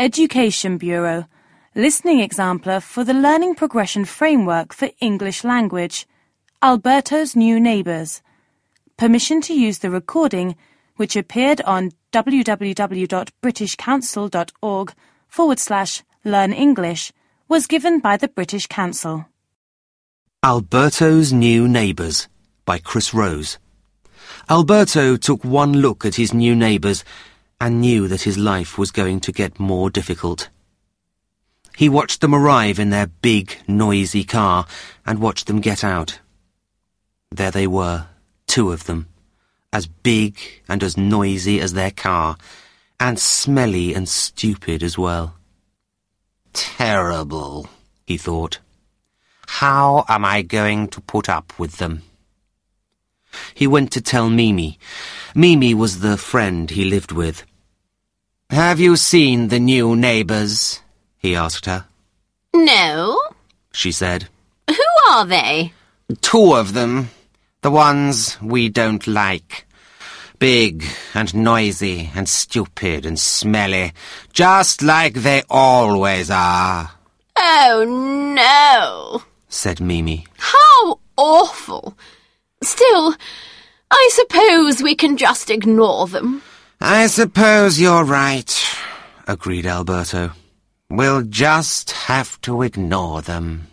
Education Bureau, listening exemplar for the Learning Progression Framework for English Language, Alberto's New Neighbours. Permission to use the recording, which appeared on www.britishcouncil.org/Learn English, was given by the British Council. Alberto's New Neighbours by Chris Rose. Alberto took one look at his new neighbours and knew that his life was going to get more difficult. He watched them arrive in their big, noisy car and watched them get out. There they were, 2 of them, as big and as noisy as their car, and smelly and stupid as well. Terrible, he thought. How am I going to put up with them? He went to tell Mimi. Mimi was the friend he lived with. "Have you seen the new neighbours?" he asked her. "No," she said. "Who are they?" "2 of them. The ones we don't like. Big and noisy and stupid and smelly, just like they always are." "Oh, no," said Mimi. "How awful. Still, I suppose we can just ignore them." "I suppose you're right," agreed Alberto. "We'll just have to ignore them."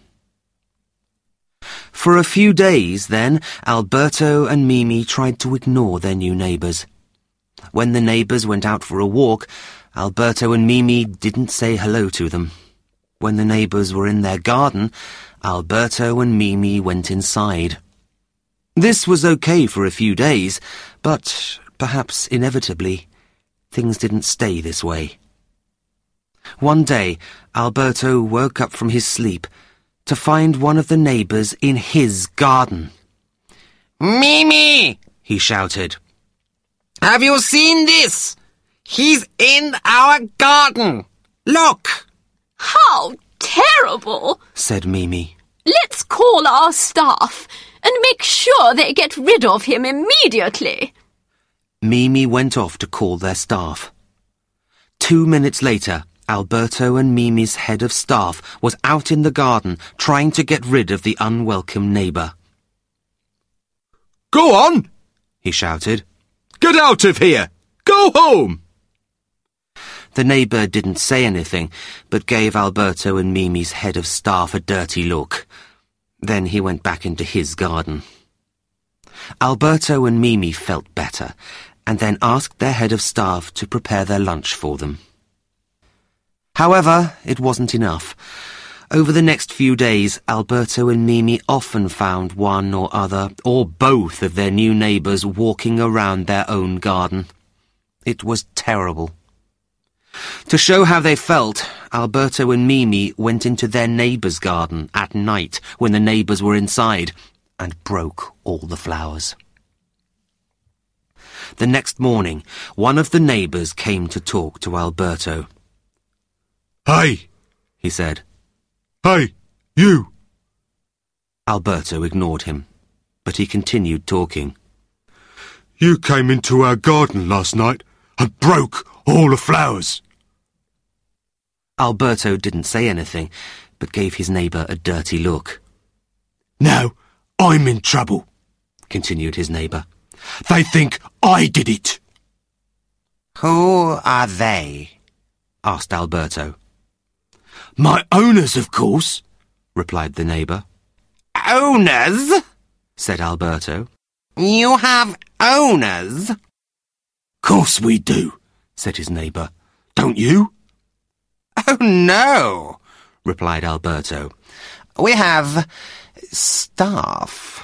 For a few days, then, Alberto and Mimi tried to ignore their new neighbours. When the neighbours went out for a walk, Alberto and Mimi didn't say hello to them. When the neighbours were in their garden, Alberto and Mimi went inside. This was okay for a few days, but perhaps inevitably, things didn't stay this way. One day, Alberto woke up from his sleep to find one of the neighbours in his garden. "Mimi!" he shouted. "Have you seen this? He's in our garden! Look!" "How terrible," said Mimi. "Let's call our staff and make sure they get rid of him immediately." Mimi went off to call their staff. 2 minutes later, Alberto and Mimi's head of staff was out in the garden trying to get rid of the unwelcome neighbour. "Go on!" he shouted. "Get out of here! Go home!" The neighbour didn't say anything, but gave Alberto and Mimi's head of staff a dirty look. Then he went back into his garden. Alberto and Mimi felt better, and then asked their head of staff to prepare their lunch for them. However, it wasn't enough. Over the next few days, Alberto and Mimi often found one or other, or both of their new neighbours walking around their own garden. It was terrible. To show how they felt, Alberto and Mimi went into their neighbour's garden at night when the neighbours were inside and broke all the flowers. The next morning, one of the neighbours came to talk to Alberto. "Hey," he said. "Hey, you." Alberto ignored him, but he continued talking. "You came into our garden last night and broke all the flowers." Alberto didn't say anything, but gave his neighbour a dirty look. "Now I'm in trouble," continued his neighbour. "They think I did it." "Who are they?" asked Alberto. "My owners, of course," replied the neighbour. "Owners?" said Alberto. "You have owners?" "Course we do," said his neighbour. "Don't you?" "Oh, no," replied Alberto. "We have staff."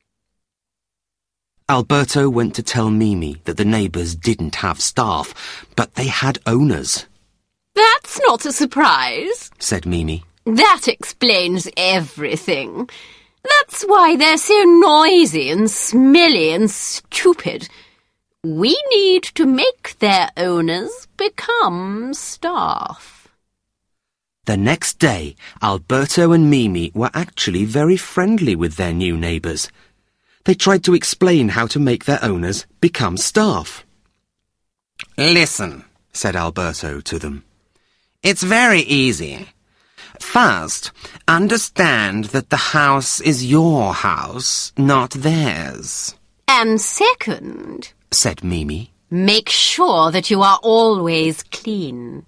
Alberto went to tell Mimi that the neighbours didn't have staff, but they had owners. "That's not a surprise," said Mimi. "That explains everything. That's why they're so noisy and smelly and stupid. We need to make their owners become staff." The next day, Alberto and Mimi were actually very friendly with their new neighbours. They tried to explain how to make their owners become staff. "Listen," said Alberto to them. It's very easy. First, understand that the house is your house, not theirs. And second, said Mimi, make sure that you are always clean.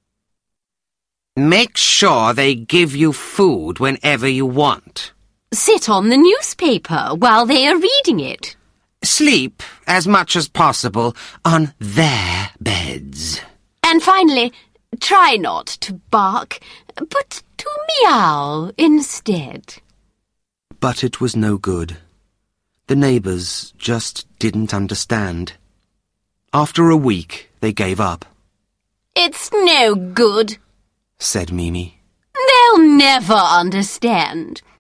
Make sure they give you food whenever you want. Sit on the newspaper while they are reading it. Sleep as much as possible on their beds. And finally, try not to bark, but to meow instead. But it was no good. The neighbours just didn't understand. After a week, they gave up. It's no good, said Mimi. They'll never understand.